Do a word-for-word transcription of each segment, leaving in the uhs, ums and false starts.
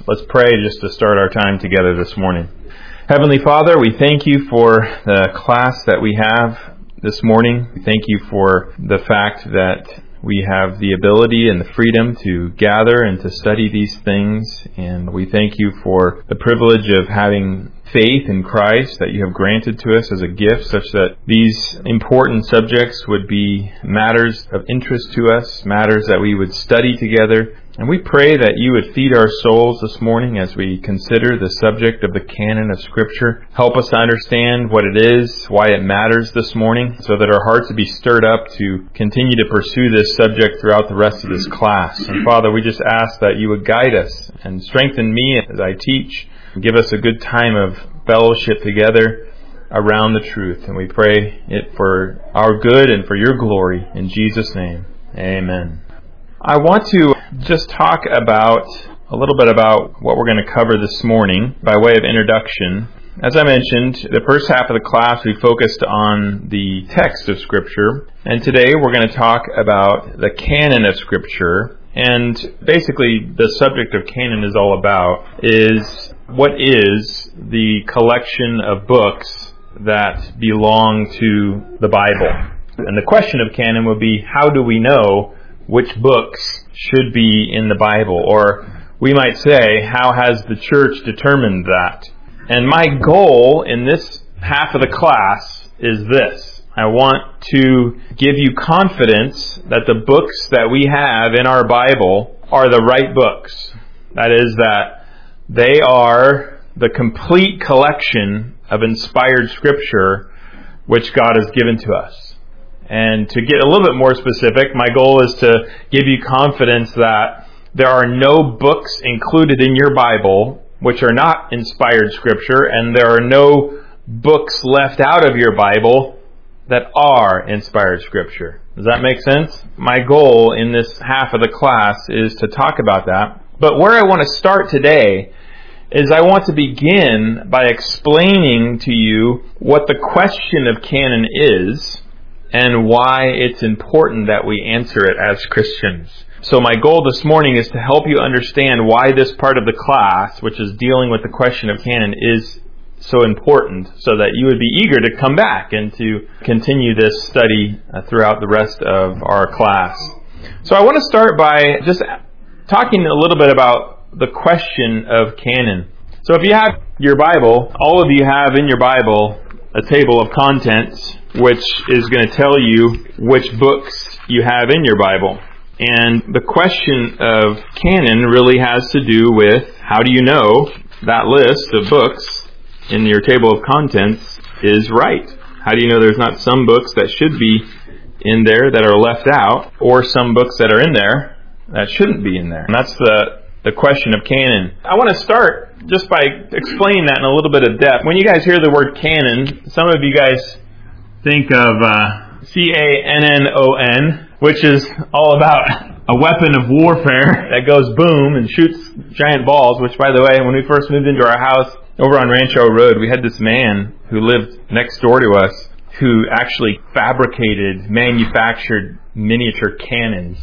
Let's pray just to start our time together this morning. Heavenly Father, we thank you for the class that we have this morning. We thank you for the fact that we have the ability and the freedom to gather and to study these things. And we thank you for the privilege of having faith in Christ that you have granted to us as a gift, such that these important subjects would be matters of interest to us, matters that we would study together. And we pray that you would feed our souls this morning as we consider the subject of the canon of Scripture. Help us to understand what it is, why it matters this morning, so that our hearts would be stirred up to continue to pursue this subject throughout the rest of this class. And Father, we just ask that you would guide us and strengthen me as I teach. Give us a good time of fellowship together around the truth. And we pray it for our good and for your glory. In Jesus' name, amen. I want to just talk about a little bit about what we're going to cover this morning by way of introduction. As I mentioned, the first half of the class we focused on the text of Scripture, and today we're going to talk about the canon of Scripture. And basically the subject of canon is all about is what is the collection of books that belong to the Bible. And the question of canon would be, how do we know which books should be in the Bible? Or we might say, how has the church determined that? And my goal in this half of the class is this. I want to give you confidence that the books that we have in our Bible are the right books. That is, that they are the complete collection of inspired Scripture which God has given to us. And to get a little bit more specific, my goal is to give you confidence that there are no books included in your Bible which are not inspired Scripture, and there are no books left out of your Bible that are inspired Scripture. Does that make sense? My goal in this half of the class is to talk about that. But where I want to start today is I want to begin by explaining to you what the question of canon is and why it's important that we answer it as Christians. So my goal this morning is to help you understand why this part of the class, which is dealing with the question of canon, is so important, so that you would be eager to come back and to continue this study uh, throughout the rest of our class. So I want to start by just talking a little bit about the question of canon. So if you have your Bible, all of you have in your Bible a table of contents which is going to tell you which books you have in your Bible. And the question of canon really has to do with, how do you know that list of books in your table of contents is right? How do you know there's not some books that should be in there that are left out, or some books that are in there that shouldn't be in there? And that's the, the question of canon. I want to start just by explaining that in a little bit of depth. When you guys hear the word canon, some of you guys think of uh, C A N N O N, which is all about a weapon of warfare that goes boom and shoots giant balls, which, by the way, when we first moved into our house over on Rancho Road, we had this man who lived next door to us who actually fabricated, manufactured miniature cannons.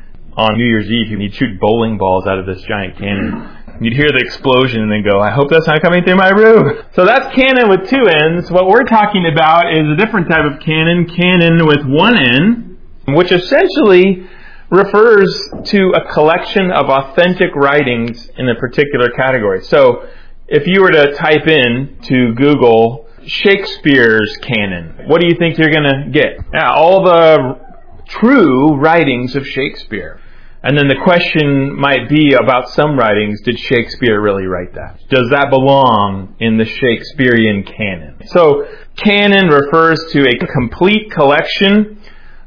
On New Year's Eve, he'd shoot bowling balls out of this giant cannon. You'd hear the explosion and then go, I hope that's not coming through my roof. So that's canon with two ends. What we're talking about is a different type of canon, canon with one end, which essentially refers to a collection of authentic writings in a particular category. So if you were to type in to Google Shakespeare's canon, what do you think you're going to get? Yeah, all the true writings of Shakespeare. And then the question might be about some writings, did Shakespeare really write that? Does that belong in the Shakespearean canon? So canon refers to a complete collection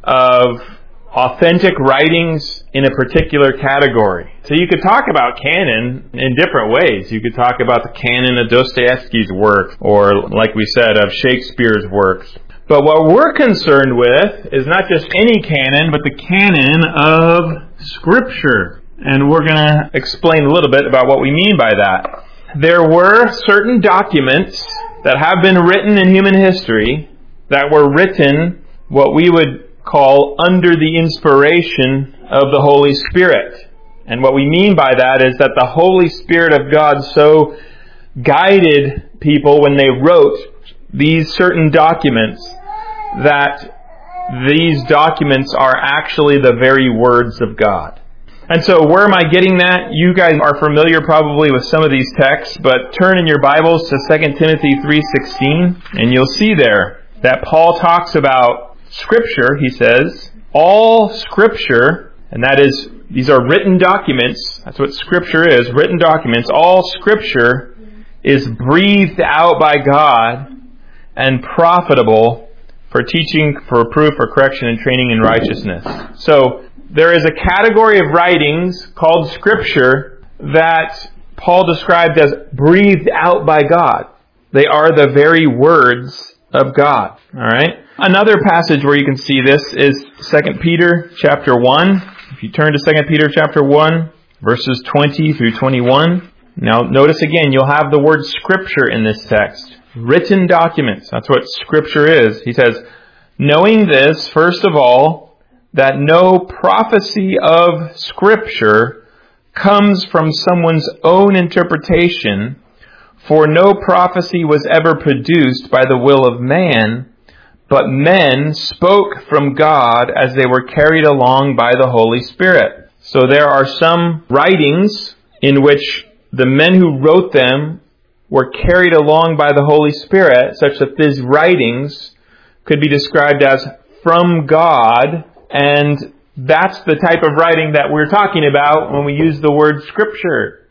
of authentic writings in a particular category. So you could talk about canon in different ways. You could talk about the canon of Dostoevsky's work, or like we said, of Shakespeare's works. But what we're concerned with is not just any canon, but the canon of Scripture. And we're going to explain a little bit about what we mean by that. There were certain documents that have been written in human history that were written what we would call under the inspiration of the Holy Spirit. And what we mean by that is that the Holy Spirit of God so guided people when they wrote these certain documents that these documents are actually the very words of God. And so where am I getting that? You guys are familiar probably with some of these texts, but turn in your Bibles to Second Timothy three sixteen, and you'll see there that Paul talks about Scripture. He says, all Scripture, and that is, these are written documents. That's what Scripture is, written documents. All Scripture is breathed out by God and profitable for teaching, for proof, for correction, and training in righteousness. So, there is a category of writings called Scripture that Paul described as breathed out by God. They are the very words of God. All right. Another passage where you can see this is Second Peter chapter one. If you turn to Second Peter chapter one, verses twenty through twenty-one. Now, notice again, you'll have the word Scripture in this text. Written documents. That's what Scripture is. He says, knowing this, first of all, that no prophecy of Scripture comes from someone's own interpretation, for no prophecy was ever produced by the will of man, but men spoke from God as they were carried along by the Holy Spirit. So there are some writings in which the men who wrote them were carried along by the Holy Spirit, such that these writings could be described as from God. And that's the type of writing that we're talking about when we use the word Scripture.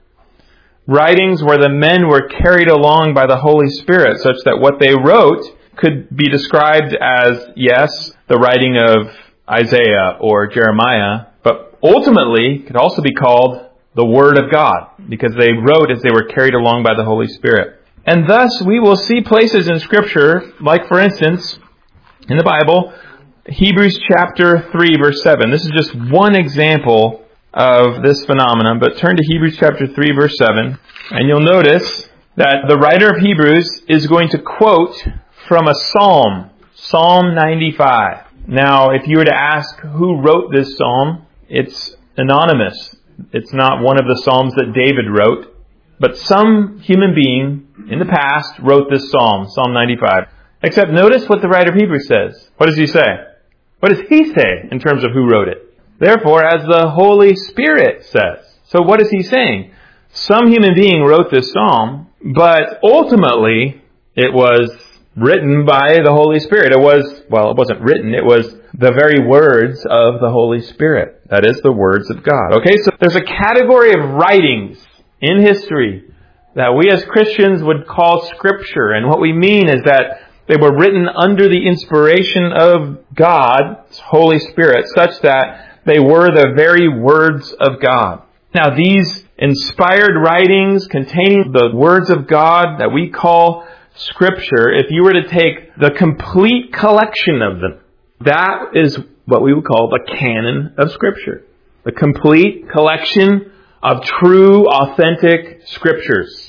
Writings where the men were carried along by the Holy Spirit, such that what they wrote could be described as, yes, the writing of Isaiah or Jeremiah, but ultimately could also be called the Word of God, because they wrote as they were carried along by the Holy Spirit. And thus, we will see places in Scripture, like for instance, in the Bible, Hebrews chapter three, verse seven. This is just one example of this phenomenon, but turn to Hebrews chapter three, verse seven, and you'll notice that the writer of Hebrews is going to quote from a psalm, Psalm ninety-five. Now, if you were to ask who wrote this psalm, it's anonymous. It's not one of the psalms that David wrote, but some human being in the past wrote this psalm, Psalm ninety-five. Except notice what the writer of Hebrews says. What does he say? What does he say in terms of who wrote it? Therefore, as the Holy Spirit says. So what is he saying? Some human being wrote this psalm, but ultimately it was written by the Holy Spirit. It was, well, it wasn't written. It was the very words of the Holy Spirit. That is the words of God. Okay, so there's a category of writings in history that we as Christians would call Scripture. And what we mean is that they were written under the inspiration of God's Holy Spirit, such that they were the very words of God. Now, these inspired writings containing the words of God that we call Scripture, if you were to take the complete collection of them, that is what we would call the canon of Scripture. The complete collection of true, authentic Scriptures.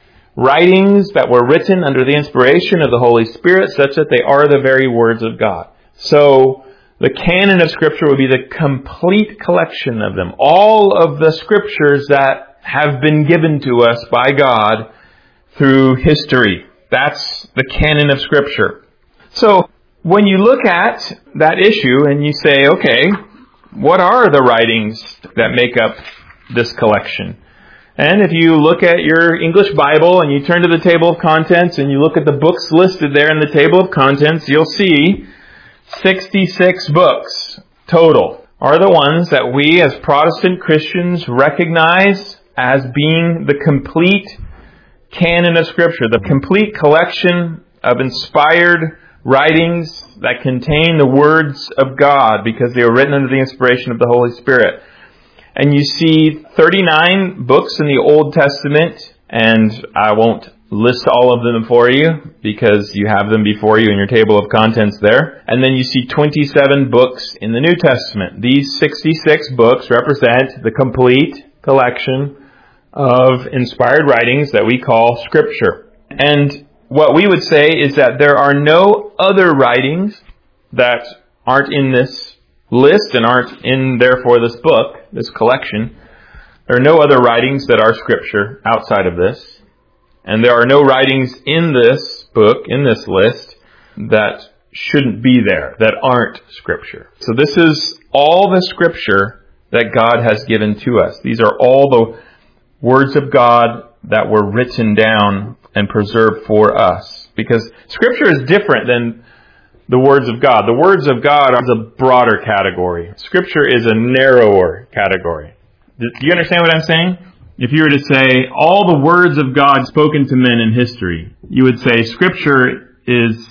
Writings that were written under the inspiration of the Holy Spirit, such that they are the very words of God. So, the canon of Scripture would be the complete collection of them. All of the Scriptures that have been given to us by God through history. That's the canon of Scripture. So, when you look at that issue and you say, okay, what are the writings that make up this collection? And if you look at your English Bible and you turn to the table of contents and you look at the books listed there in the table of contents, you'll see sixty-six books total are the ones that we as Protestant Christians recognize as being the complete canon of Scripture, the complete collection of inspired writings that contain the words of God because they were written under the inspiration of the Holy Spirit. And you see thirty-nine books in the Old Testament, and I won't list all of them for you because you have them before you in your table of contents there. And then you see twenty-seven books in the New Testament. These sixty-six books represent the complete collection of inspired writings that we call Scripture. And what we would say is that there are no other writings that aren't in this list and aren't in, therefore, this book, this collection, There are no other writings that are Scripture outside of this. And there are no writings in this book, in this list, that shouldn't be there, that aren't Scripture. So this is all the Scripture that God has given to us. These are all the words of God that were written down and preserved for us. Because Scripture is different than the words of God. The words of God are a broader category. Scripture is a narrower category. Do you understand what I'm saying? If you were to say all the words of God spoken to men in history, you would say Scripture is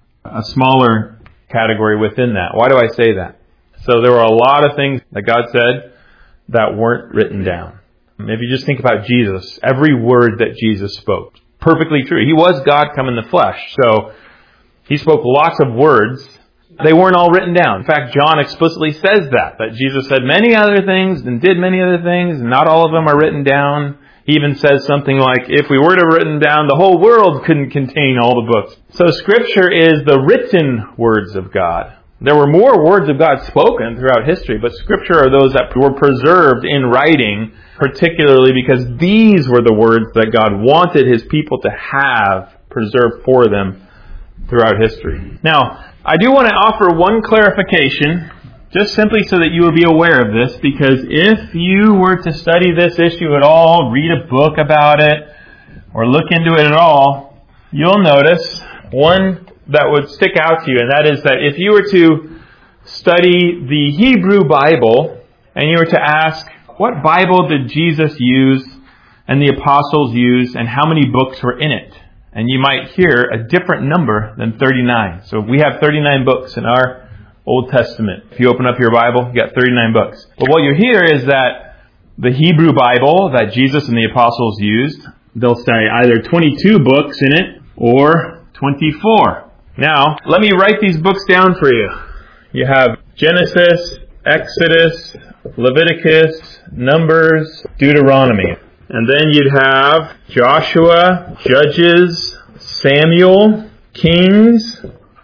a smaller category within that. Why do I say that? So there were a lot of things that God said that weren't written down. If you just think about Jesus, every word that Jesus spoke, perfectly true. He was God come in the flesh, so He spoke lots of words. They weren't all written down. In fact, John explicitly says that, that Jesus said many other things and did many other things, and not all of them are written down. He even says something like, if we were to written down, the whole world couldn't contain all the books. So Scripture is the written words of God. There were more words of God spoken throughout history, but Scripture are those that were preserved in writing, particularly because these were the words that God wanted His people to have preserved for them throughout history. Now, I do want to offer one clarification, just simply so that you will be aware of this, because if you were to study this issue at all, read a book about it, or look into it at all, you'll notice one that would stick out to you, and that is that if you were to study the Hebrew Bible, and you were to ask, what Bible did Jesus use and the apostles use, and how many books were in it? And you might hear a different number than thirty-nine. So we have thirty-nine books in our Old Testament. If you open up your Bible, you got thirty-nine books. But what you hear is that the Hebrew Bible that Jesus and the apostles used, they'll say either twenty-two books in it or twenty-four. Now, let me write these books down for you. You have Genesis, Exodus, Leviticus, Numbers, Deuteronomy. And then you'd have Joshua, Judges, Samuel, Kings,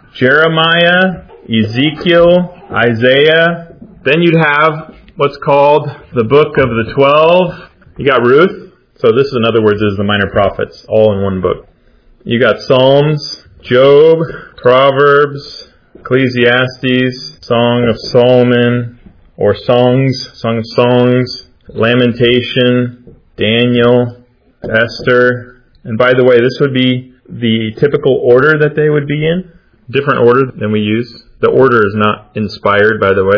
Jeremiah, Ezekiel, Isaiah. Then you'd have what's called the Book of the Twelve. You got Ruth. So this, in other words, is the Minor Prophets, all in one book. You got Psalms, Job, Proverbs, Ecclesiastes, Song of Solomon, or Songs, Song of Songs, Lamentation, Daniel, Esther. And by the way, this would be the typical order that they would be in. Different order than we use. The order is not inspired, by the way.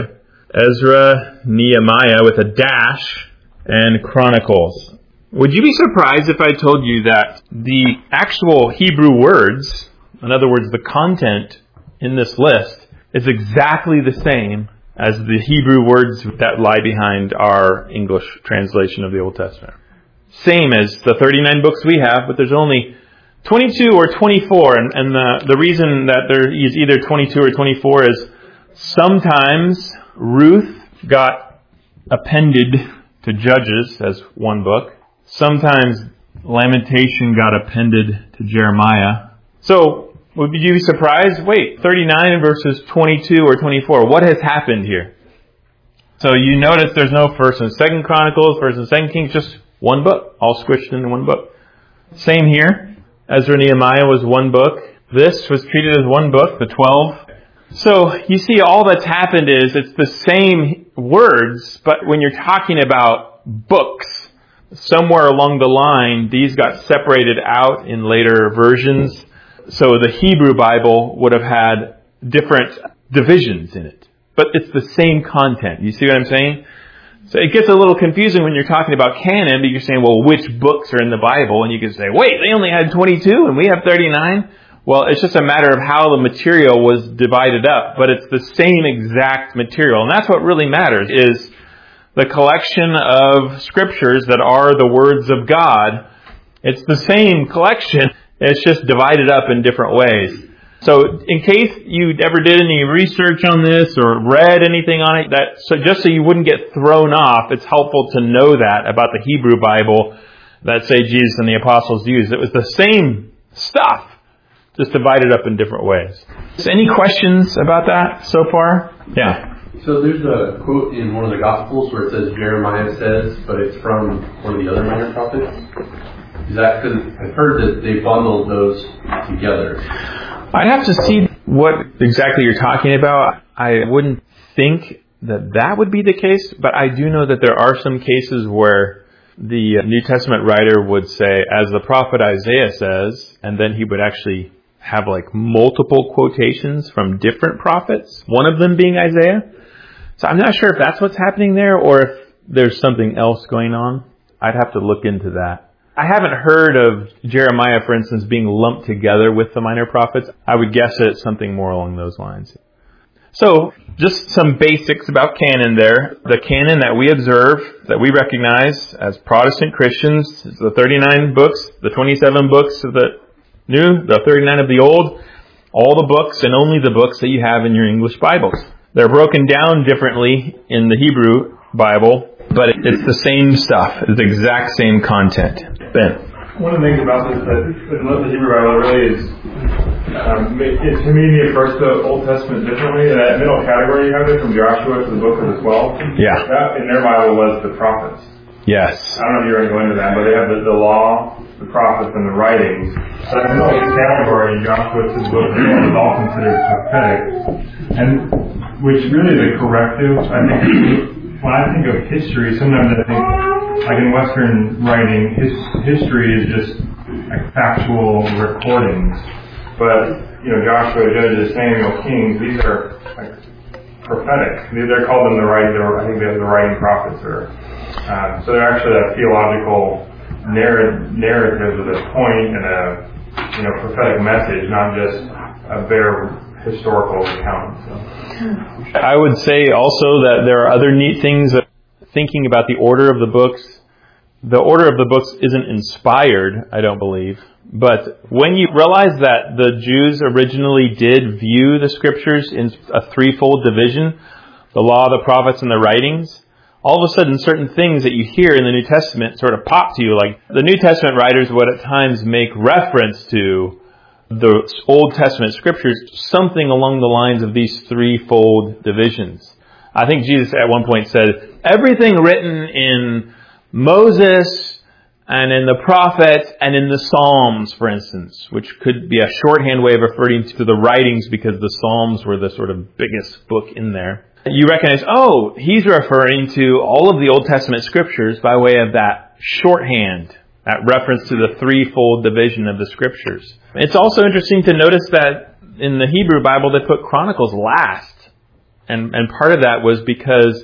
Ezra, Nehemiah with a dash, and Chronicles. Would you be surprised if I told you that the actual Hebrew words, in other words, the content in this list, is exactly the same as the Hebrew words that lie behind our English translation of the Old Testament? Same as the thirty-nine books we have, but there's only twenty-two or twenty-four. And, and the, the reason that there is either twenty-two or twenty-four is sometimes Ruth got appended to Judges as one book. Sometimes Lamentation got appended to Jeremiah. So, would you be surprised? Wait, thirty-nine versus twenty-two or twenty-four. What has happened here? So you notice there's no First and Second Chronicles, First and Second Kings, just one book, all squished into one book. Same here. Ezra and Nehemiah was one book. This was treated as one book, the twelve. So you see, all that's happened is it's the same words, but when you're talking about books, somewhere along the line, these got separated out in later versions. So the Hebrew Bible would have had different divisions in it. But it's the same content. You see what I'm saying? So it gets a little confusing when you're talking about canon, but you're saying, well, which books are in the Bible? And you can say, wait, they only had twenty-two and we have thirty-nine? Well, it's just a matter of how the material was divided up, but it's the same exact material. And that's what really matters, is the collection of scriptures that are the words of God. It's the same collection. It's just divided up in different ways. So in case you ever did any research on this or read anything on it, that so just so you wouldn't get thrown off, it's helpful to know that about the Hebrew Bible that, say, Jesus and the apostles used. It was the same stuff, just divided up in different ways. So any questions about that so far? Yeah. So there's a quote in one of the Gospels where it says Jeremiah says, but it's from one of the other minor prophets. Is that because I've heard that they bundled those together? I'd have to see what exactly you're talking about. I wouldn't think that that would be the case, but I do know that there are some cases where the New Testament writer would say, as the prophet Isaiah says, and then he would actually have like multiple quotations from different prophets, one of them being Isaiah. So I'm not sure if that's what's happening there or if there's something else going on. I'd have to look into that. I haven't heard of Jeremiah, for instance, being lumped together with the minor prophets. I would guess that it's something more along those lines. So, just some basics about canon there. The canon that we observe, that we recognize as Protestant Christians, is the thirty-nine books, the twenty-seven books of the New, the thirty-nine of the Old, all the books and only the books that you have in your English Bibles. They're broken down differently in the Hebrew Bible, but it's the same stuff. It's the exact same content. Ben. One of the things about this that the Hebrew Bible really is, um, it, to me, it approaches the Old Testament differently. That middle category you have there from Joshua to the book of the twelve, yeah, that in their Bible was the prophets. Yes. I don't know if you're going to go into that, but they have the, the law, the prophets, and the writings. So that middle category in Joshua to the book of the twelve is all considered prophetic, and which really is a corrective. I think when I think of history, sometimes I think, like in Western writing, his, history is just like factual recordings. But, you know, Joshua, Judges, Samuel, Kings, these are like prophetic. They're called them the right, I think they're the writing prophets. Or, um, so they're actually a theological narr- narrative with a point and a, you know, prophetic message, not just a bare historical account. So. I would say also that there are other neat things that thinking about the order of the books. The order of the books isn't inspired, I don't believe. But when you realize that the Jews originally did view the scriptures in a threefold division, the law, the prophets, and the writings, all of a sudden certain things that you hear in the New Testament sort of pop to you. Like the New Testament writers would at times make reference to the Old Testament scriptures, something along the lines of these threefold divisions. I think Jesus at one point said, everything written in Moses and in the prophets and in the Psalms, for instance, which could be a shorthand way of referring to the writings because the Psalms were the sort of biggest book in there. You recognize, oh, he's referring to all of the Old Testament scriptures by way of that shorthand, that reference to the threefold division of the scriptures. It's also interesting to notice that in the Hebrew Bible they put Chronicles last. And, and part of that was because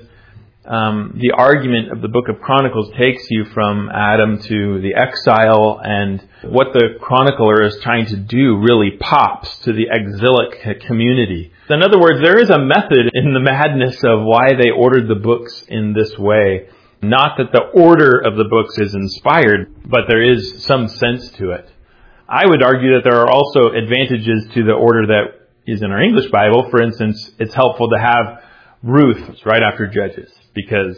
um, the argument of the book of Chronicles takes you from Adam to the exile, and what the chronicler is trying to do really pops to the exilic community. In other words, there is a method in the madness of why they ordered the books in this way. Not that the order of the books is inspired, but there is some sense to it. I would argue that there are also advantages to the order that is in our English Bible. For instance, it's helpful to have Ruth right after Judges because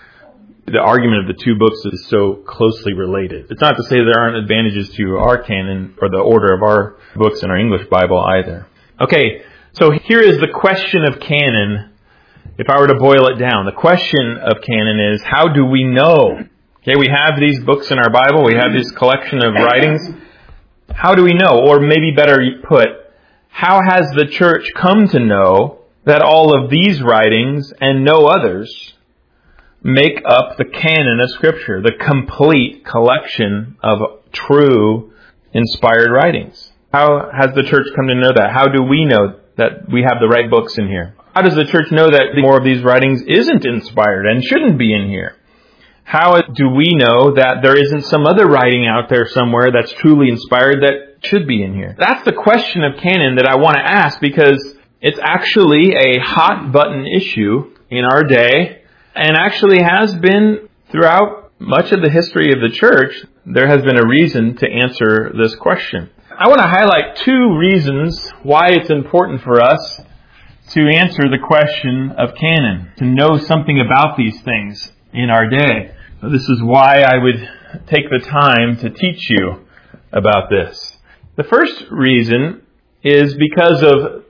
the argument of the two books is so closely related. It's not to say there aren't advantages to our canon or the order of our books in our English Bible either. Okay, so here is the question of canon. If I were to boil it down, the question of canon is, how do we know? Okay, we have these books in our Bible. We have this collection of writings. How do we know? Or maybe better put, how has the church come to know that all of these writings and no others make up the canon of Scripture, the complete collection of true inspired writings? How has the church come to know that? How do we know that we have the right books in here? How does the church know that more of these writings isn't inspired and shouldn't be in here? How do we know that there isn't some other writing out there somewhere that's truly inspired that should be in here? That's the question of canon that I want to ask, because it's actually a hot button issue in our day, and actually has been throughout much of the history of the church. There has been a reason to answer this question. I want to highlight two reasons why it's important for us to answer the question of canon, to know something about these things in our day. So this is why I would take the time to teach you about this. The first reason is because of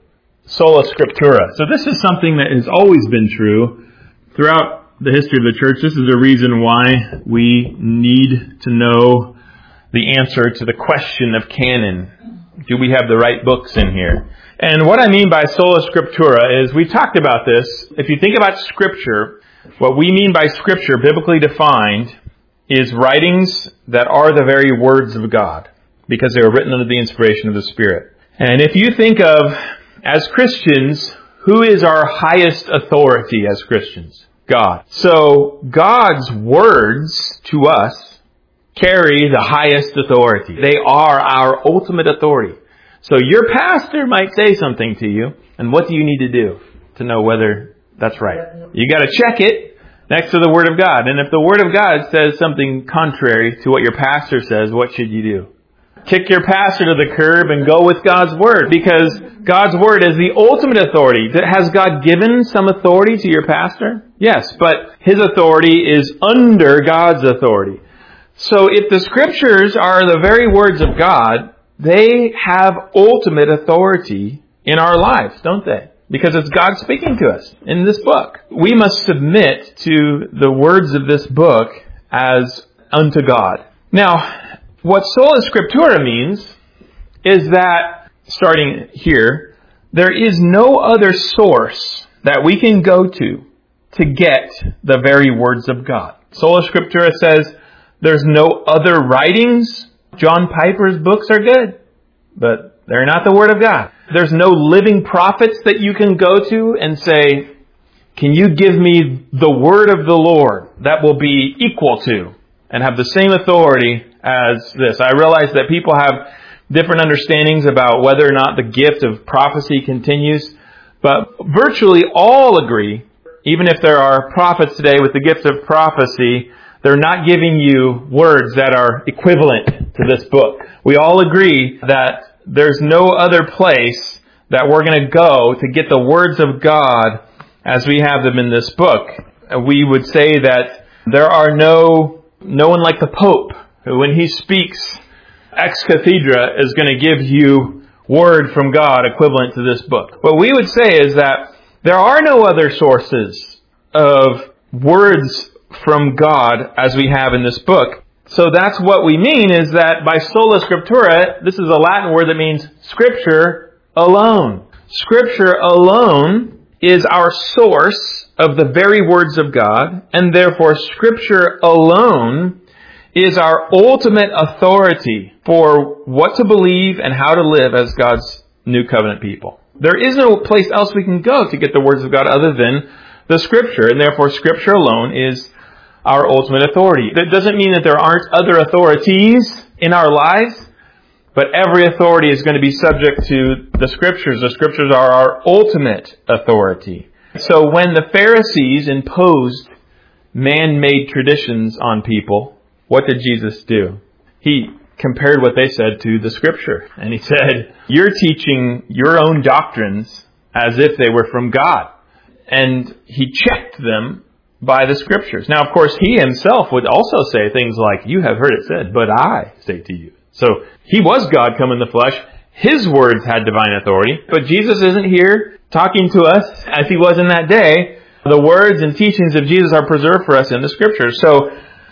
Sola Scriptura. So this is something that has always been true throughout the history of the church. This is a reason why we need to know the answer to the question of canon. Do we have the right books in here? And what I mean by Sola Scriptura is, we've talked about this. If you think about Scripture, what we mean by Scripture, biblically defined, is writings that are the very words of God, because they were written under the inspiration of the Spirit. And if you think of, as Christians, who is our highest authority as Christians? God. So God's words to us carry the highest authority. They are our ultimate authority. So your pastor might say something to you, and what do you need to do to know whether that's right? You got to check it next to the Word of God. And if the Word of God says something contrary to what your pastor says, what should you do? Kick your pastor to the curb and go with God's Word, because God's Word is the ultimate authority. Has God given some authority to your pastor? Yes, but his authority is under God's authority. So if the Scriptures are the very words of God, they have ultimate authority in our lives, don't they? Because it's God speaking to us in this book. We must submit to the words of this book as unto God. Now, what Sola Scriptura means is that, starting here, there is no other source that we can go to to get the very words of God. Sola Scriptura says there's no other writings. John Piper's books are good, but they're not the Word of God. There's no living prophets that you can go to and say, can you give me the word of the Lord that will be equal to and have the same authority as this? I realize that people have different understandings about whether or not the gift of prophecy continues, but virtually all agree, even if there are prophets today with the gift of prophecy, they're not giving you words that are equivalent to this book. We all agree that there's no other place that we're going to go to get the words of God as we have them in this book. We would say that there are no, no one like the Pope, who when he speaks ex cathedra is going to give you word from God equivalent to this book. What we would say is that there are no other sources of words from God as we have in this book. So that's what we mean, is that by Sola Scriptura, this is a Latin word that means Scripture alone. Scripture alone is our source of the very words of God, and therefore Scripture alone is our ultimate authority for what to believe and how to live as God's new covenant people. There is no place else we can go to get the words of God other than the Scripture, and therefore Scripture alone is our ultimate authority. That doesn't mean that there aren't other authorities in our lives, but every authority is going to be subject to the Scriptures. The Scriptures are our ultimate authority. So when the Pharisees imposed man-made traditions on people, what did Jesus do? He compared what they said to the Scripture. And he said, you're teaching your own doctrines as if they were from God. And he checked them by the Scriptures. Now, of course, he himself would also say things like, you have heard it said, but I say to you. So he was God come in the flesh. His words had divine authority. But Jesus isn't here talking to us as he was in that day. The words and teachings of Jesus are preserved for us in the Scriptures. So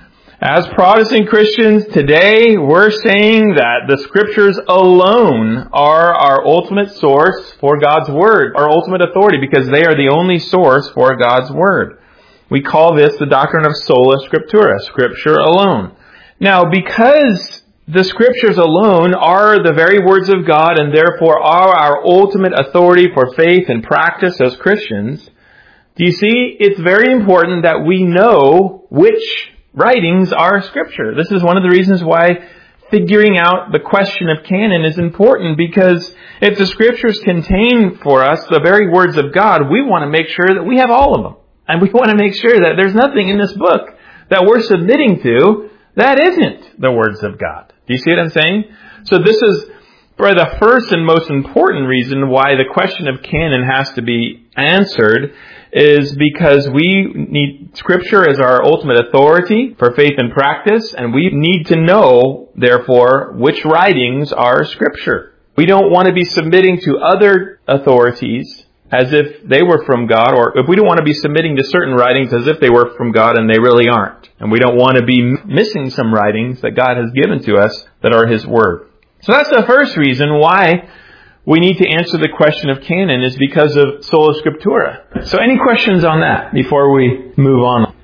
as Protestant Christians today, we're saying that the Scriptures alone are our ultimate source for God's Word, our ultimate authority, because they are the only source for God's Word. We call this the doctrine of Sola Scriptura, Scripture alone. Now, because the Scriptures alone are the very words of God and therefore are our ultimate authority for faith and practice as Christians, do you see, it's very important that we know which writings are Scripture. This is one of the reasons why figuring out the question of canon is important, because if the Scriptures contain for us the very words of God, we want to make sure that we have all of them. And we want to make sure that there's nothing in this book that we're submitting to that isn't the words of God. Do you see what I'm saying? So this is probably the first and most important reason why the question of canon has to be answered, is because we need Scripture as our ultimate authority for faith and practice, and we need to know, therefore, which writings are Scripture. We don't want to be submitting to other authorities as if they were from God, or if we don't want to be submitting to certain writings as if they were from God and they really aren't. And we don't want to be missing some writings that God has given to us that are His Word. So that's the first reason why we need to answer the question of canon, is because of sola scriptura. So any questions on that before we move on?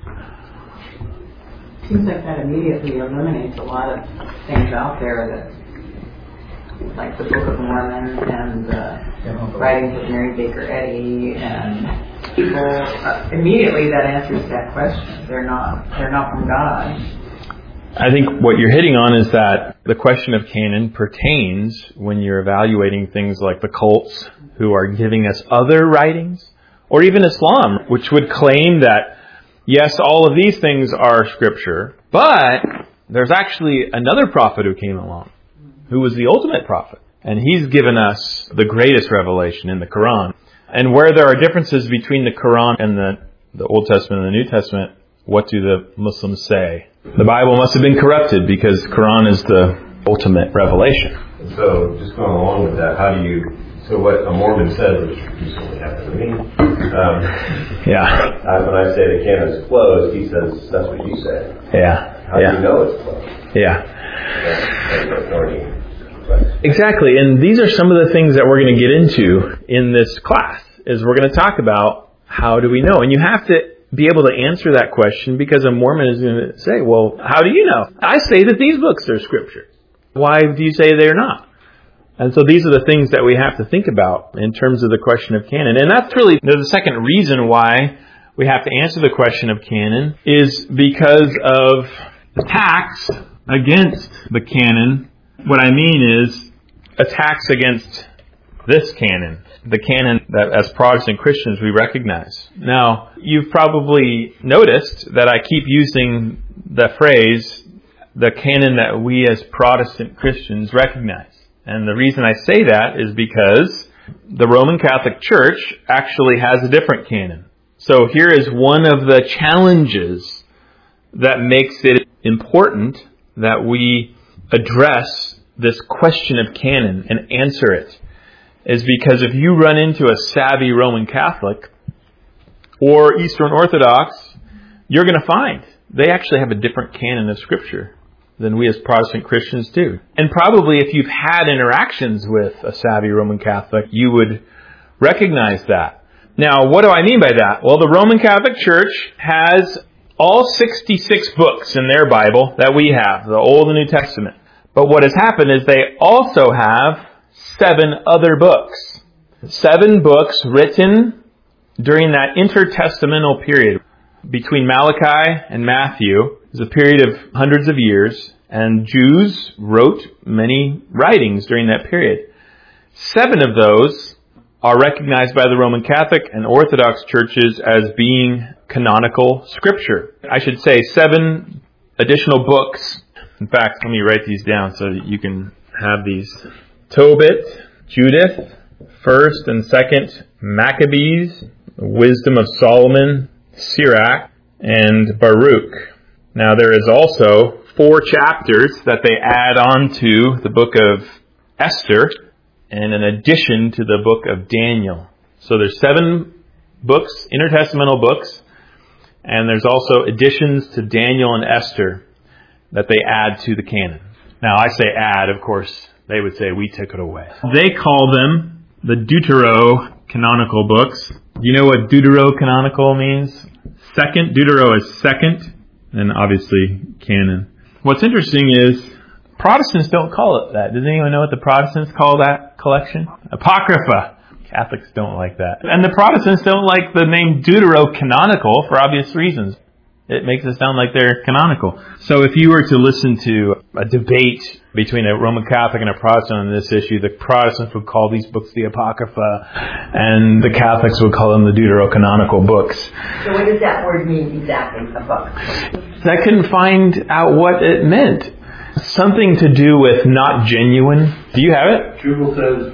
Seems like that immediately eliminates a lot of things out there that, like the Book of Mormon and the writings of Mary Baker Eddy, and people uh, immediately that answers that question. They're not they're not from God. I think what you're hitting on is that the question of canon pertains when you're evaluating things like the cults who are giving us other writings, or even Islam, which would claim that, yes, all of these things are Scripture, but there's actually another prophet who came along, who was the ultimate prophet. And he's given us the greatest revelation in the Quran. And where there are differences between the Quran and the, the Old Testament and the New Testament, what do the Muslims say? The Bible must have been corrupted because Quran is the ultimate revelation. So, just going along with that, how do you, so what a Mormon says, which recently happened to me, um, yeah. uh, when I say the canon is closed, he says, that's what you say. Yeah. How yeah. do you know it's closed? Yeah. That's an authority. Exactly, and these are some of the things that we're going to get into in this class, is we're going to talk about how do we know. And you have to be able to answer that question, because a Mormon is going to say, well, how do you know? I say that these books are Scripture. Why do you say they're not? And so these are the things that we have to think about in terms of the question of canon. And that's really the second reason why we have to answer the question of canon, is because of attacks against the canon. What I mean is attacks against this canon, the canon that as Protestant Christians we recognize. Now, you've probably noticed that I keep using the phrase, the canon that we as Protestant Christians recognize. And the reason I say that is because the Roman Catholic Church actually has a different canon. So here is one of the challenges that makes it important that we address this question of canon and answer it, is because if you run into a savvy Roman Catholic or Eastern Orthodox, you're going to find they actually have a different canon of Scripture than we as Protestant Christians do. And probably if you've had interactions with a savvy Roman Catholic, you would recognize that. Now, what do I mean by that? Well, the Roman Catholic Church has all sixty-six books in their Bible that we have, the Old and New Testament. But what has happened is they also have seven other books. Seven books written during that intertestamental period between Malachi and Matthew. It was a period of hundreds of years, and Jews wrote many writings during that period. Seven of those are recognized by the Roman Catholic and Orthodox churches as being canonical Scripture. I should say seven additional books. In fact, let me write these down so that you can have these. Tobit, Judith, First and Second Maccabees, Wisdom of Solomon, Sirach, and Baruch. Now there is also four chapters that they add on to the book of Esther, and an addition to the book of Daniel. So there's seven books, intertestamental books, and there's also additions to Daniel and Esther that they add to the canon. Now I say add, of course, they would say we took it away. They call them the Deuterocanonical books. Do you know what Deuterocanonical means? Second, Deutero is second, and obviously canon. What's interesting is Protestants don't call it that. Does anyone know what the Protestants call that collection? Apocrypha. Catholics don't like that. And the Protestants don't like the name Deuterocanonical for obvious reasons. It makes it sound like they're canonical. So if you were to listen to a debate between a Roman Catholic and a Protestant on this issue, the Protestants would call these books the Apocrypha, and the Catholics would call them the Deuterocanonical books. So what does that word mean exactly, Apocrypha? I couldn't find out what it meant. Something to do with not genuine. Do you have it? Jubal says,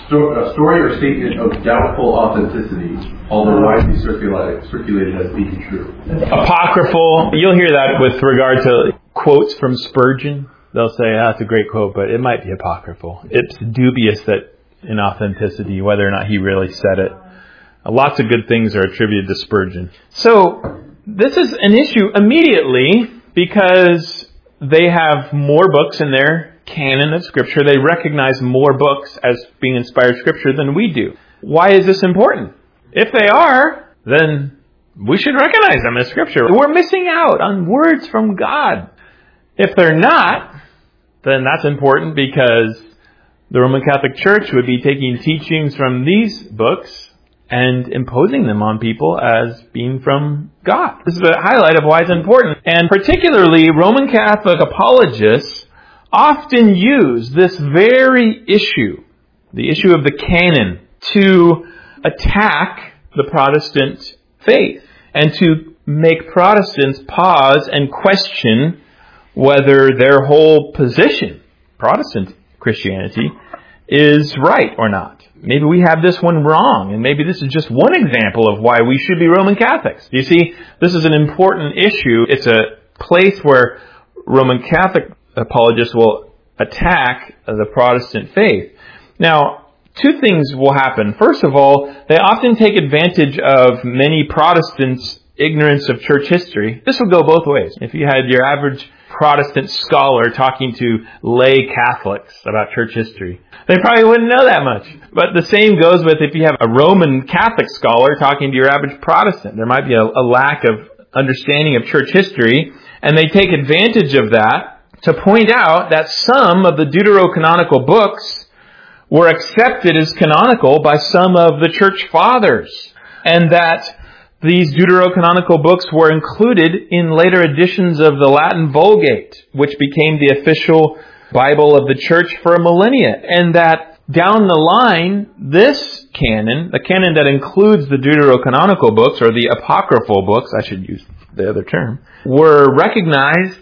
a story or statement of doubtful authenticity, although widely circulated, circulated as being true. Apocryphal. You'll hear that with regard to quotes from Spurgeon. they'll say, ah, it's a great quote, but it might be apocryphal. It's dubious that in authenticity, whether or not he really said it. Lots of good things are attributed to Spurgeon. So this is an issue immediately because they have more books in their canon of Scripture. They recognize more books as being inspired Scripture than we do. Why is this important? If they are, then we should recognize them as Scripture. We're missing out on words from God. If they're not, then that's important because the Roman Catholic Church would be taking teachings from these books and imposing them on people as being from God. This is a highlight of why it's important. And particularly, Roman Catholic apologists often use this very issue, the issue of the canon, to attack the Protestant faith and to make Protestants pause and question whether their whole position, Protestant Christianity, is right or not. Maybe we have this one wrong, and maybe this is just one example of why we should be Roman Catholics. You see, this is an important issue. It's a place where Roman Catholic apologists will attack the Protestant faith. Now, two things will happen. First of all, they often take advantage of many Protestants' ignorance of church history. This will go both ways. If you had your average Protestant scholar talking to lay Catholics about church history, they probably wouldn't know that much. But the same goes with if you have a Roman Catholic scholar talking to your average Protestant. There might be a, a lack of understanding of church history, and they take advantage of that to point out that some of the deuterocanonical books were accepted as canonical by some of the church fathers, and that these deuterocanonical books were included in later editions of the Latin Vulgate, which became the official Bible of the church for millennia. And that down the line, this canon, the canon that includes the deuterocanonical books, or the apocryphal books, I should use the other term, were recognized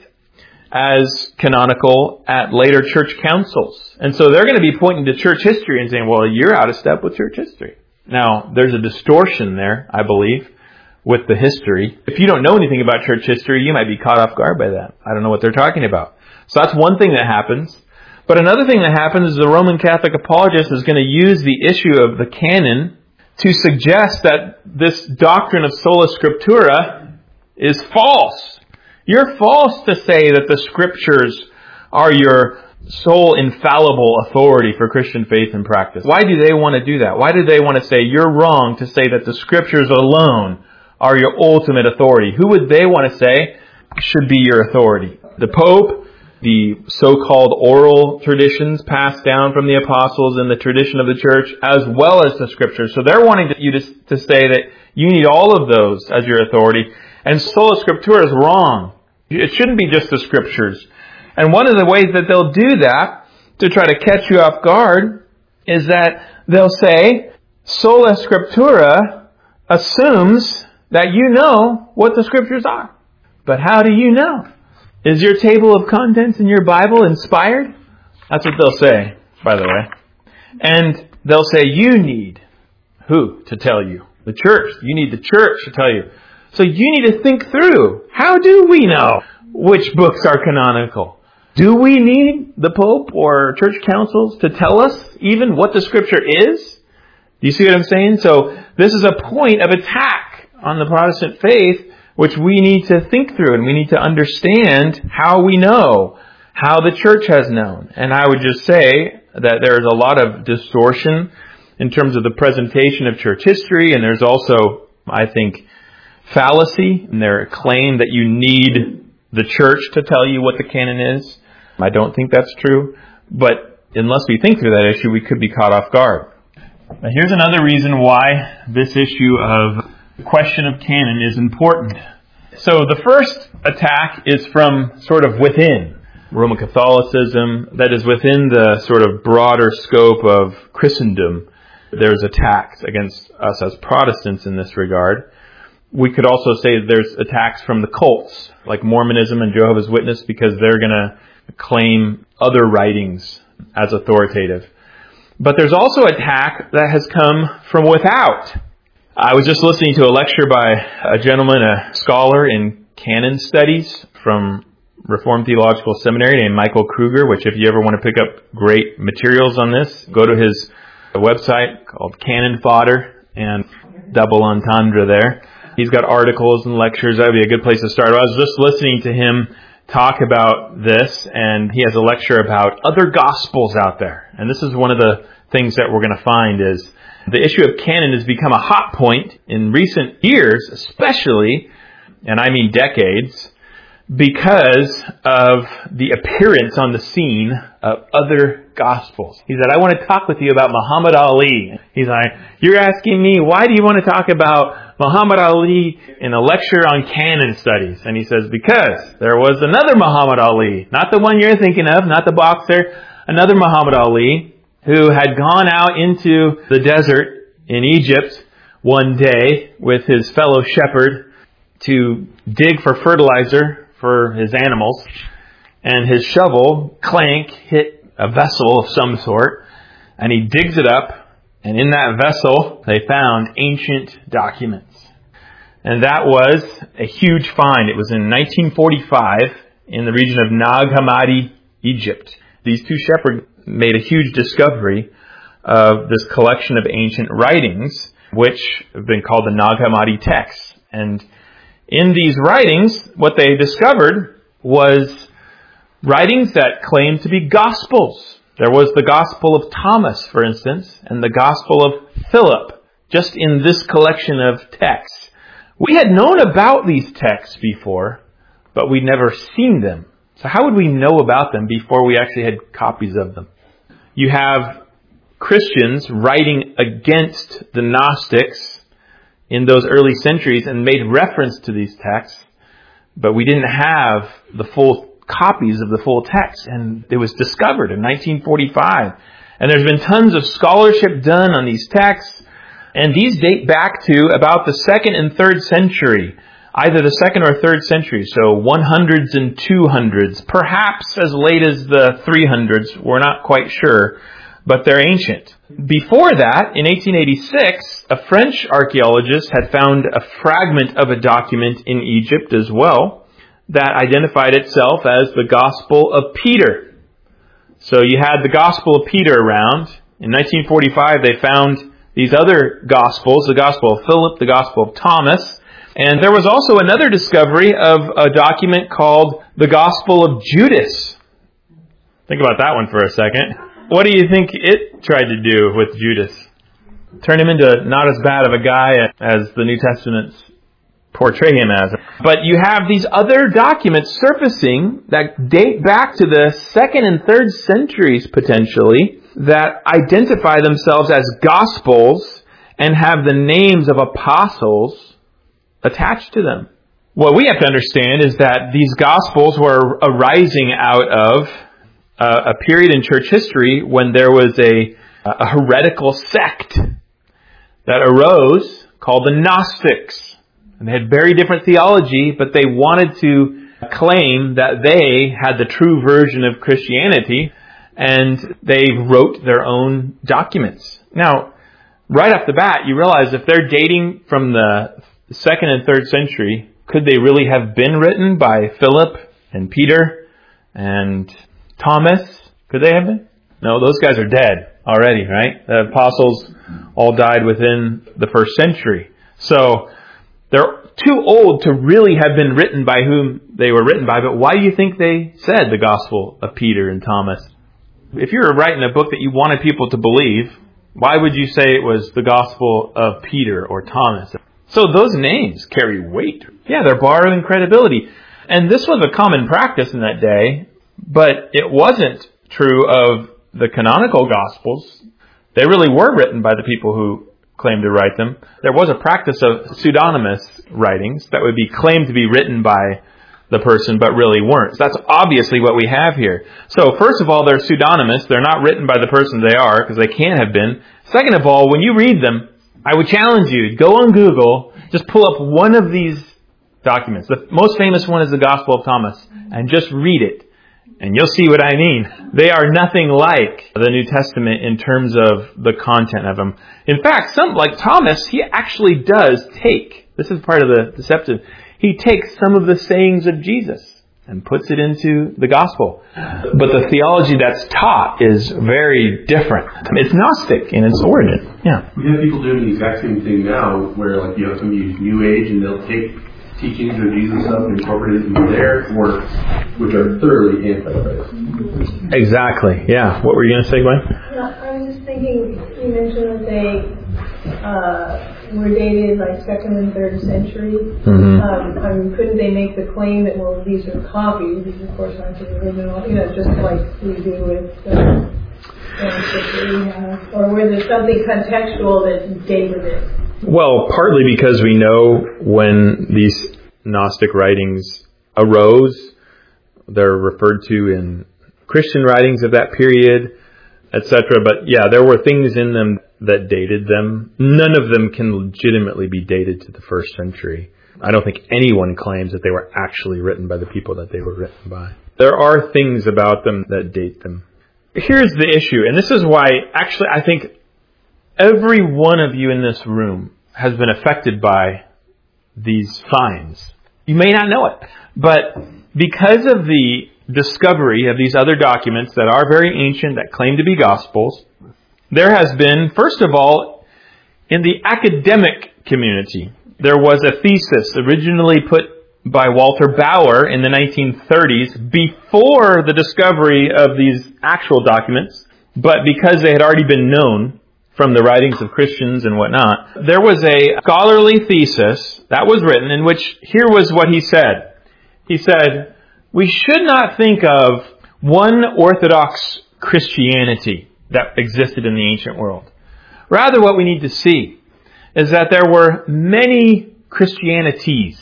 as canonical at later church councils. And so they're going to be pointing to church history and saying, well, you're out of step with church history. Now, there's a distortion there, I believe, with the history. If you don't know anything about church history, you might be caught off guard by that. I don't know what they're talking about. So that's one thing that happens. But another thing that happens is the Roman Catholic apologist is going to use the issue of the canon to suggest that this doctrine of sola scriptura is false. You're false to say that the Scriptures are your sole infallible authority for Christian faith and practice. Why do they want to do that? Why do they want to say you're wrong to say that the Scriptures alone are your ultimate authority? Who would they want to say should be your authority? The Pope, the so-called oral traditions passed down from the apostles in the tradition of the church, as well as the Scriptures. So they're wanting you to, to say that you need all of those as your authority. And sola scriptura is wrong. It shouldn't be just the Scriptures. And one of the ways that they'll do that, to try to catch you off guard, is that they'll say, sola scriptura assumes that you know what the Scriptures are. But how do you know? Is your table of contents in your Bible inspired? That's what they'll say, by the way. And they'll say, you need who to tell you? The church. You need the church to tell you. So you need to think through, how do we know which books are canonical? Do we need the Pope or church councils to tell us even what the Scripture is? Do you see what I'm saying? So this is a point of attack on the Protestant faith, which we need to think through, and we need to understand how we know, how the church has known. And I would just say that there is a lot of distortion in terms of the presentation of church history, and there's also, I think, fallacy in their claim that you need the church to tell you what the canon is. I don't think that's true, but unless we think through that issue, we could be caught off guard. Now, here's another reason why this issue of the question of canon is important. So the first attack is from sort of within Roman Catholicism, that is within the sort of broader scope of Christendom. There's attacks against us as Protestants in this regard. We could also say that there's attacks from the cults, like Mormonism and Jehovah's Witness, because they're going to claim other writings as authoritative. But there's also attack that has come from without. I was just listening to a lecture by a gentleman, a scholar in canon studies from Reformed Theological Seminary named Michael Kruger, which if you ever want to pick up great materials on this, go to his website called Cannon Fodder and double entendre there. He's got articles and lectures. That would be a good place to start. I was just listening to him talk about this, and he has a lecture about other gospels out there. And this is one of the things that we're going to find is the issue of canon has become a hot point in recent years, especially, and I mean decades, because of the appearance on the scene of other gospels. He said, I want to talk with you about Muhammad Ali. He's like, you're asking me, why do you want to talk about Muhammad Ali in a lecture on canon studies? And he says, because there was another Muhammad Ali, not the one you're thinking of, not the boxer, another Muhammad Ali who had gone out into the desert in Egypt one day with his fellow shepherd to dig for fertilizer for his animals, and his shovel, clank, hit a vessel of some sort, and he digs it up, and in that vessel they found ancient documents. And that was a huge find. It was in nineteen forty-five in the region of Nag Hammadi, Egypt. These two shepherds made a huge discovery of this collection of ancient writings, which have been called the Nag Hammadi texts. And in these writings, what they discovered was writings that claimed to be gospels. There was the Gospel of Thomas, for instance, and the Gospel of Philip, just in this collection of texts. We had known about these texts before, but we'd never seen them. So how would we know about them before we actually had copies of them? You have Christians writing against the Gnostics in those early centuries and made reference to these texts, but we didn't have the full copies of the full text, and it was discovered in nineteen forty-five. And there's been tons of scholarship done on these texts, and these date back to about the second and third century, either the second or third century, so one hundreds and two hundreds, perhaps as late as the three hundreds, we're not quite sure, but they're ancient. Before that, in eighteen eighty-six, a French archaeologist had found a fragment of a document in Egypt as well that identified itself as the Gospel of Peter. So you had the Gospel of Peter around. In nineteen forty-five, they found these other Gospels, the Gospel of Philip, the Gospel of Thomas. And there was also another discovery of a document called the Gospel of Judas. Think about that one for a second. What do you think it tried to do with Judas? Turn him into not as bad of a guy as the New Testaments portray him as. But you have these other documents surfacing that date back to the second and third centuries potentially, that identify themselves as gospels and have the names of apostles attached to them. What we have to understand is that these gospels were arising out of Uh, a period in church history when there was a, a heretical sect that arose called the Gnostics. And they had very different theology, but they wanted to claim that they had the true version of Christianity, and they wrote their own documents. Now, right off the bat, you realize if they're dating from the second and third century, could they really have been written by Philip and Peter and Thomas? Could they have been? No, those guys are dead already, right? The apostles all died within the first century. So they're too old to really have been written by whom they were written by. But why do you think they said the Gospel of Peter and Thomas? If you were writing a book that you wanted people to believe, why would you say it was the Gospel of Peter or Thomas? So those names carry weight. Yeah, they're borrowing credibility. And this was a common practice in that day. But it wasn't true of the canonical Gospels. They really were written by the people who claimed to write them. There was a practice of pseudonymous writings that would be claimed to be written by the person, but really weren't. So that's obviously what we have here. So first of all, they're pseudonymous. They're not written by the person they are, because they can't have been. Second of all, when you read them, I would challenge you, go on Google, just pull up one of these documents. The most famous one is the Gospel of Thomas, and just read it. And you'll see what I mean. They are nothing like the New Testament in terms of the content of them. In fact, some, like Thomas, he actually does take, this is part of the deceptive, he takes some of the sayings of Jesus. and puts it into the gospel. But the theology that's taught is very different. It's Gnostic in its origin. Yeah. We have people doing the exact same thing now, where like you have somebody who's New Age and they'll take teachings of Jesus stuff and incorporate it into their works, which are thoroughly antichrist. Exactly. Yeah. What were you going to say, Gwen? I was just thinking, you mentioned that they uh, were dated like second and third century. Mm-hmm. Um, I mean, couldn't they make the claim that, well, these are copies, these of course aren't the original, you know, just like we do with uh, we have, or was there something contextual that dated it? Well, partly because we know when these Gnostic writings arose, they're referred to in Christian writings of that period, et cetera. But yeah, there were things in them that dated them. None of them can legitimately be dated to the first century. I don't think anyone claims that they were actually written by the people that they were written by. There are things about them that date them. Here's the issue, and this is why actually I think every one of you in this room has been affected by these finds. You may not know it, but because of the discovery of these other documents that are very ancient, that claim to be Gospels, there has been, first of all, in the academic community, there was a thesis originally put by Walter Bauer in the nineteen thirties before the discovery of these actual documents, but because they had already been known from the writings of Christians and whatnot, there was a scholarly thesis that was written in which here was what he said. He said, we should not think of one Orthodox Christianity that existed in the ancient world. Rather, what we need to see is that there were many Christianities,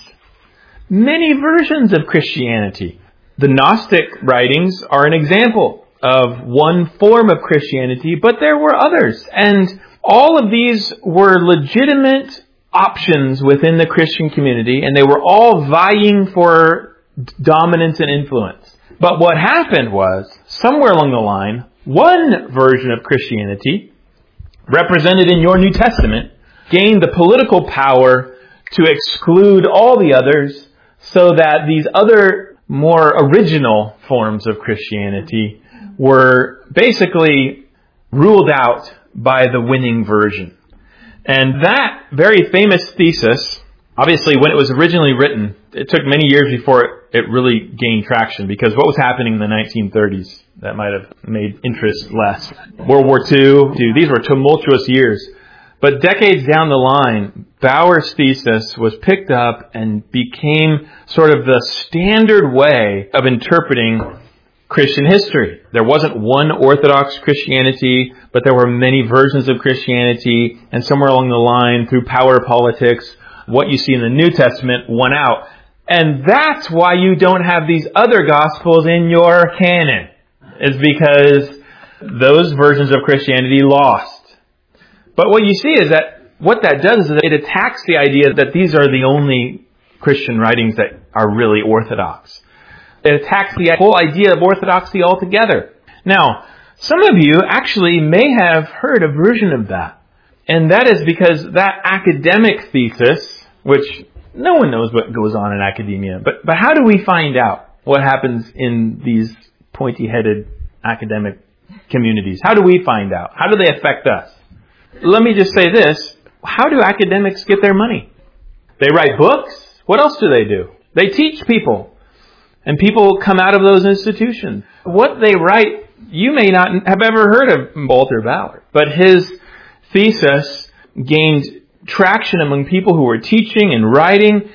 many versions of Christianity. The Gnostic writings are an example of one form of Christianity, but there were others. And all of these were legitimate options within the Christian community, and they were all vying for dominance and influence. But what happened was, somewhere along the line, one version of Christianity, represented in your New Testament, gained the political power to exclude all the others, so that these other more original forms of Christianity were basically ruled out by the winning version. And that very famous thesis, obviously when it was originally written, it took many years before it really gained traction, because what was happening in the nineteen thirties that might have made interest less. World War Two, these were tumultuous years. But decades down the line, Bauer's thesis was picked up and became sort of the standard way of interpreting Christian history. There wasn't one Orthodox Christianity, but there were many versions of Christianity, and somewhere along the line, through power politics, what you see in the New Testament won out. And that's why you don't have these other Gospels in your canon, is because those versions of Christianity lost. But what you see is that what that does is that it attacks the idea that these are the only Christian writings that are really orthodox. It attacks the whole idea of orthodoxy altogether. Now, some of you actually may have heard a version of that. And that is because that academic thesis, which no one knows what goes on in academia, but, but how do we find out what happens in these pointy-headed academic communities? How do we find out? How do they affect us? Let me just say this. How do academics get their money? They write books. What else do they do? They teach people. And people come out of those institutions. What they write, you may not have ever heard of Walter Bauer, but his thesis gained traction among people who were teaching and writing.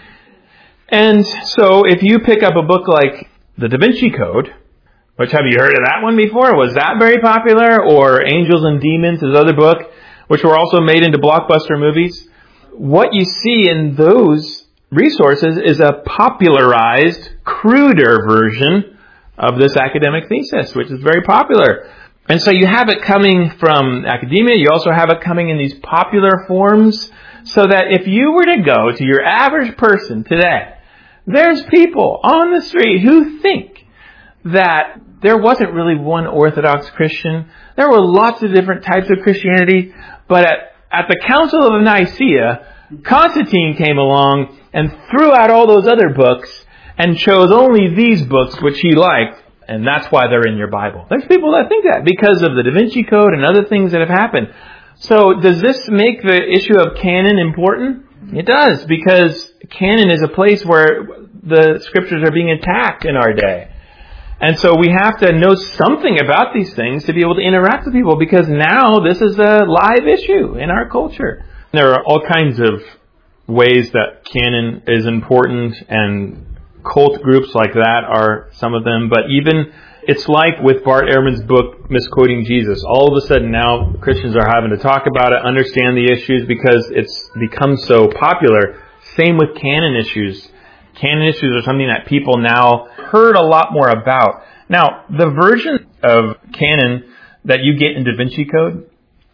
And so if you pick up a book like The Da Vinci Code, which, have you heard of that one before? Was that very popular? Or Angels and Demons, his other book, which were also made into blockbuster movies. What you see in those resources is a popularized, cruder version of this academic thesis, which is very popular. And so you have it coming from academia. You also have it coming in these popular forms, so that if you were to go to your average person today, there's people on the street who think that there wasn't really one Orthodox Christian. There were lots of different types of Christianity, but at, at the Council of Nicaea, Constantine came along and threw out all those other books and chose only these books which he liked, and that's why they're in your Bible. There's people that think that because of the Da Vinci Code and other things that have happened. So does this make the issue of canon important? It does, because canon is a place where the scriptures are being attacked in our day. And so we have to know something about these things to be able to interact with people, because now this is a live issue in our culture. There are all kinds of ways that canon is important, and cult groups like that are some of them. But even, it's like with Bart Ehrman's book, Misquoting Jesus. All of a sudden now Christians are having to talk about it, understand the issues, because it's become so popular. Same with canon issues. Canon issues are something that people now heard a lot more about. Now, the version of canon that you get in Da Vinci Code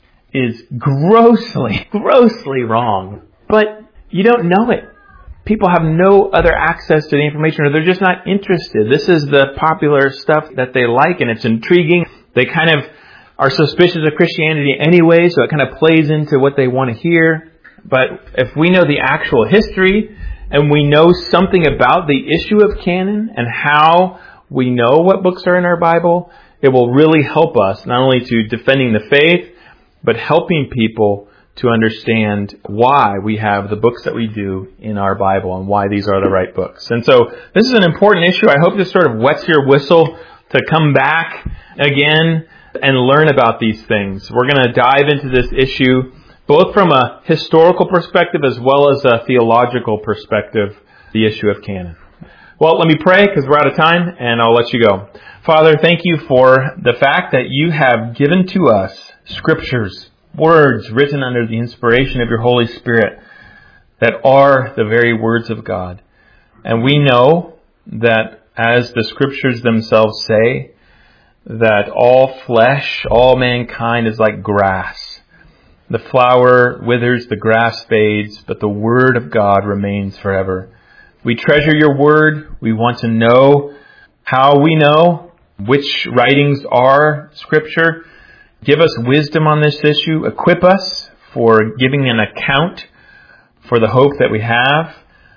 is grossly, grossly wrong. But you don't know it. People have no other access to the information, or they're just not interested. This is the popular stuff that they like, and it's intriguing. They kind of are suspicious of Christianity anyway, so it kind of plays into what they want to hear. But if we know the actual history, and we know something about the issue of canon and how we know what books are in our Bible, it will really help us not only to defending the faith, but helping people to understand why we have the books that we do in our Bible and why these are the right books. And so this is an important issue. I hope this sort of wets your whistle to come back again and learn about these things. We're going to dive into this issue both from a historical perspective as well as a theological perspective, the issue of canon. Well, let me pray, because we're out of time, and I'll let you go. Father, thank you for the fact that you have given to us scriptures, words written under the inspiration of your Holy Spirit that are the very words of God. And we know that, as the scriptures themselves say, that all flesh, all mankind is like grass. The flower withers, the grass fades, but the word of God remains forever. We treasure your word. We want to know how we know which writings are scripture. Give us wisdom on this issue. Equip us for giving an account for the hope that we have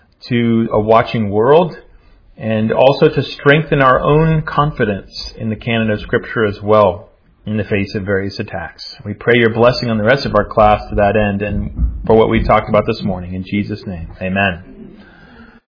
to a watching world, and also to strengthen our own confidence in the canon of Scripture as well in the face of various attacks. We pray your blessing on the rest of our class to that end and for what we talked about this morning. In Jesus' name, amen.